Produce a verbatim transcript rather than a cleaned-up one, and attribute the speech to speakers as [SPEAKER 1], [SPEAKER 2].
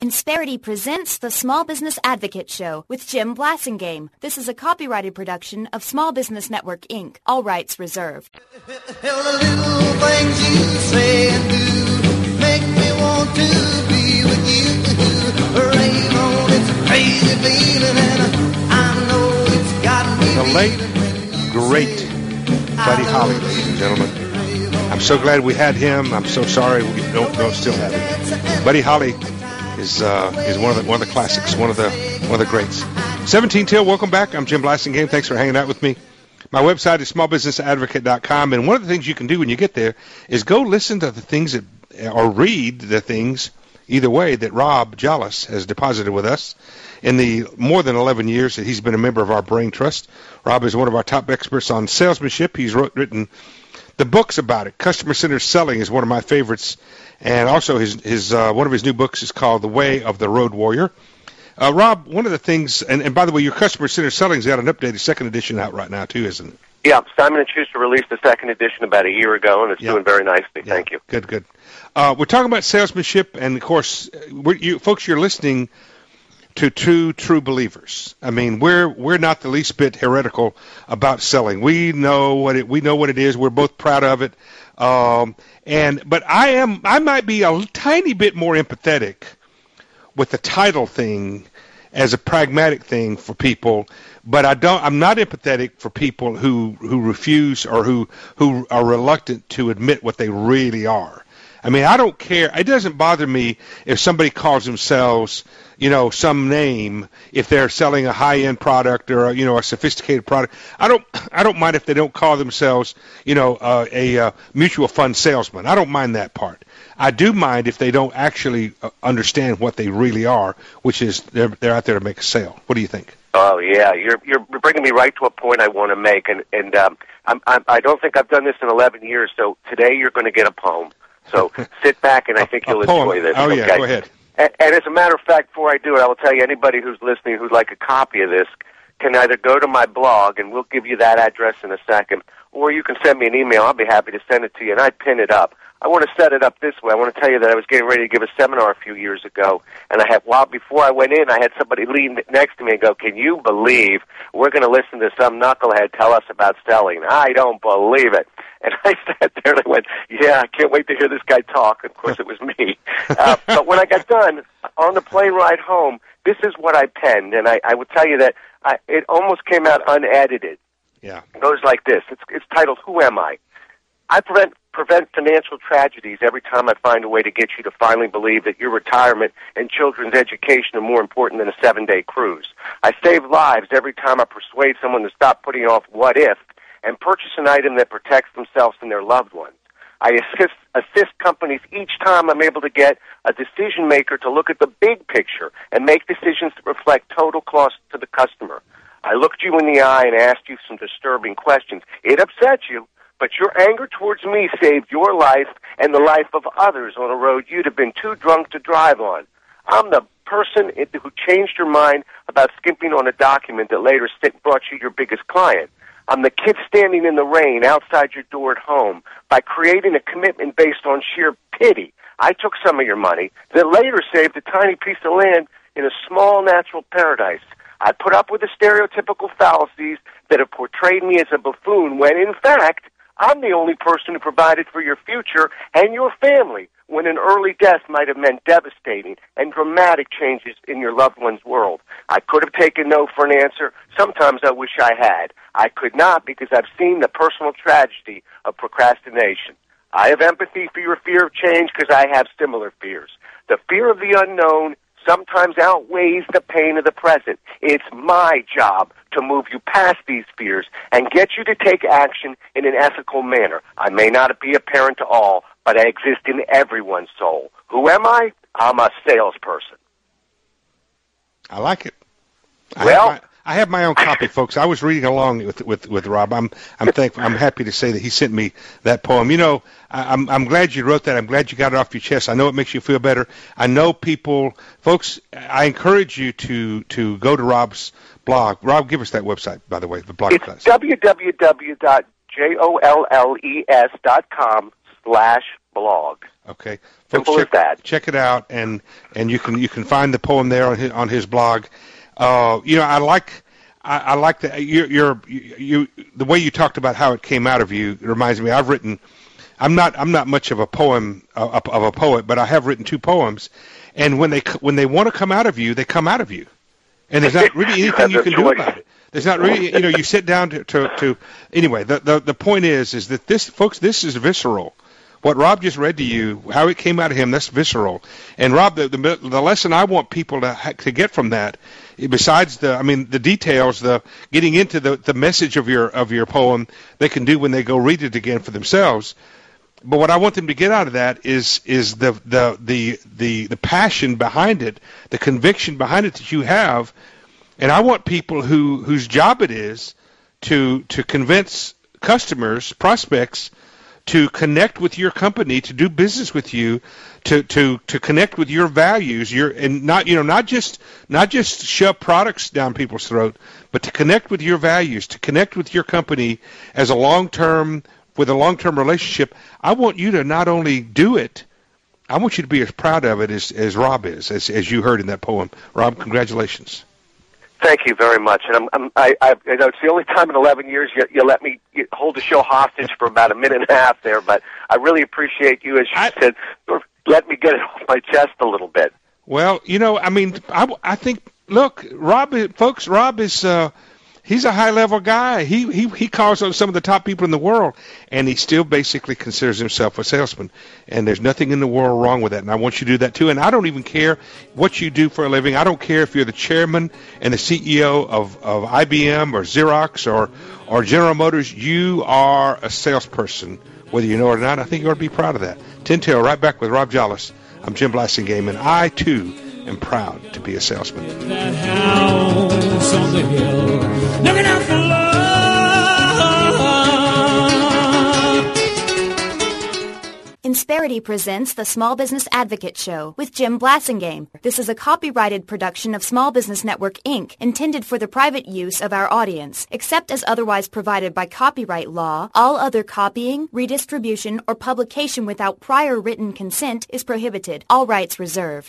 [SPEAKER 1] Insperity presents the Small Business Advocate Show with Jim Blasingame. This is a copyrighted production of Small Business Network, Incorporated. All rights reserved.
[SPEAKER 2] Hell, the little things you say and do make me want to be with you. Rain on, it's a crazy feeling, and I know it's got me.
[SPEAKER 3] The late, great Buddy Holly, ladies and gentlemen. I'm so glad we had him. I'm so sorry we don't, don't still have him. Buddy Holly is uh, is one of the one of the classics, one of the one of the greats. seventeen till, welcome back. I'm Jim Blasingame. Thanks for hanging out with me. My website is small business advocate dot com, and one of the things you can do when you get there is go listen to the things that, or read the things, either way, that Rob Jallis has deposited with us in the more than eleven years that he's been a member of our Brain Trust. Rob is one of our top experts on salesmanship. He's wrote, written the books about it. Customer-centered selling is one of my favorites. And also, his his uh, one of his new books is called The Way of the Road Warrior. Uh, Rob, one of the things, and, and by the way, your customer-centered selling's got an updated second edition out right now, too, isn't it?
[SPEAKER 4] Yeah, Simon and Schuster released the second edition about a year ago, and it's
[SPEAKER 3] yeah.
[SPEAKER 4] doing very nicely.
[SPEAKER 3] Yeah.
[SPEAKER 4] Thank you.
[SPEAKER 3] Good, good. Uh, we're talking about salesmanship, and, of course, we're, you folks, you're listening to two true believers. I mean, we're we're not the least bit heretical about selling. We know what it we know what it is. We're both proud of it. Um, and but I am I might be a tiny bit more empathetic with the title thing as a pragmatic thing for people, but I don't I'm not empathetic for people who, who refuse or who who are reluctant to admit what they really are. I mean, I don't care. It doesn't bother me if somebody calls themselves, you know, some name, if they're selling a high-end product or, you know, a sophisticated product. I don't I don't mind if they don't call themselves, you know, uh, a uh, mutual fund salesman. I don't mind that part. I do mind if they don't actually understand what they really are, which is they're, they're out there to make a sale. What do you think?
[SPEAKER 4] Oh, yeah. You're you're bringing me right to a point I want to make, and, and um, I'm, I'm, I don't think I've done this in eleven years, so today you're going to get a poem. So sit back, and I think you'll enjoy this.
[SPEAKER 3] Oh,
[SPEAKER 4] okay?
[SPEAKER 3] yeah, go ahead.
[SPEAKER 4] And, and as a matter of fact, before I do it, I will tell you, anybody who's listening who'd like a copy of this can either go to my blog, and we'll give you that address in a second, or you can send me an email. I'll be happy to send it to you, and I pin it up. I want to set it up this way. I want to tell you that I was getting ready to give a seminar a few years ago, and I had, while before I went in, I had somebody lean next to me and go, "Can you believe we're going to listen to some knucklehead tell us about selling?" I don't believe it. And I sat there and I went, "Yeah, I can't wait to hear this guy talk." Of course, it was me. Uh, but when I got done, on the plane ride home, this is what I penned, and I, I would tell you that I, it almost came out unedited.
[SPEAKER 3] Yeah.
[SPEAKER 4] It goes like this. It's, it's titled, "Who Am I?" I prevent prevent financial tragedies every time I find a way to get you to finally believe that your retirement and children's education are more important than a seven-day cruise. I save lives every time I persuade someone to stop putting off what if and purchase an item that protects themselves and their loved ones. I assist, assist companies each time I'm able to get a decision maker to look at the big picture and make decisions that reflect total cost to the customer. I looked you in the eye and asked you some disturbing questions. It upset you, but your anger towards me saved your life and the life of others on a road you'd have been too drunk to drive on. I'm the person who changed your mind about skimping on a document that later brought you your biggest client. I'm the kid standing in the rain outside your door at home. By creating a commitment based on sheer pity, I took some of your money that later saved a tiny piece of land in a small natural paradise. I put up with the stereotypical fallacies that have portrayed me as a buffoon when, in fact, I'm the only person who provided for your future and your family when an early death might have meant devastating and dramatic changes in your loved one's world. I could have taken no for an answer. Sometimes I wish I had. I could not because I've seen the personal tragedy of procrastination. I have empathy for your fear of change because I have similar fears. The fear of the unknown sometimes outweighs the pain of the present. It's my job to move you past these fears and get you to take action in an ethical manner. I may not be a parent to all, but I exist in everyone's soul. Who am I? I'm a salesperson.
[SPEAKER 3] I like it. I
[SPEAKER 4] well,
[SPEAKER 3] have my, I have my own copy, folks. I was reading along with with with Rob. I'm I'm thankful. I'm happy to say that he sent me that poem. You know, I, I'm I'm glad you wrote that. I'm glad you got it off your chest. I know it makes you feel better. I know people, folks. I encourage you to to go to Rob's blog. Rob, give us that website, by the way. The blog.
[SPEAKER 4] It's w w w dot joll e s dot com slash blog.
[SPEAKER 3] Okay,
[SPEAKER 4] Simple
[SPEAKER 3] check,
[SPEAKER 4] as that.
[SPEAKER 3] Check it out, and and you can you can find the poem there on his, on his blog. Uh, you know, I like I, I like the you you're, you the way you talked about how it came out of you. It reminds me, I've written. I'm not I'm not much of a poem uh, of a poet, but I have written two poems, and when they when they want to come out of you, they come out of you, and there's not really anything you can do about it. There's not really, you know, you sit down to, to, to anyway, the, the the point is, is that this, folks, this is visceral. What Rob just read to you, how it came out of him, that's visceral. And Rob, the the, the lesson I want people to ha- to get from that, besides the, I mean, the details, the getting into the, the message of your of your poem, they can do when they go read it again for themselves. But what I want them to get out of that is is the the the the, the passion behind it, the conviction behind it that you have. And I want people who whose job it is to to convince customers, prospects, to connect with your company, to do business with you, to to to connect with your values, your and not you know not just not just shove products down people's throat, but to connect with your values, to connect with your company as a long-term with a long-term relationship. I want you to not only do it, I want you to be as proud of it as as Rob is, as as you heard in that poem. Rob, congratulations.
[SPEAKER 4] Thank you very much, and I'm, I'm, I, I, I know it's the only time in eleven years you, you let me you hold the show hostage for about a minute and a half there, but I really appreciate you, as you I, said, let me get it off my chest a little bit.
[SPEAKER 3] Well, you know, I mean, I, I think, look, Rob, folks, Rob is, uh, he's a high-level guy. He, he, he calls on some of the top people in the world, and he still basically considers himself a salesman, and there's nothing in the world wrong with that, and I want you to do that too. And I don't even care what you do for a living. I don't care if you're the chairman and the C E O of, of I B M or Xerox or, or General Motors. You are a salesperson, whether you know it or not. I think you ought to be proud of that. Tintail, right back with Rob Jolles. I'm Jim Blasingame, and I, too, am proud to be a salesman.
[SPEAKER 5] In that house on the hill, looking out for love.
[SPEAKER 1] Insperity presents the Small Business Advocate Show with Jim Blasingame. This is a copyrighted production of Small Business Network, Incorporated, intended for the private use of our audience. Except as otherwise provided by copyright law, all other copying, redistribution, or publication without prior written consent is prohibited. All rights reserved.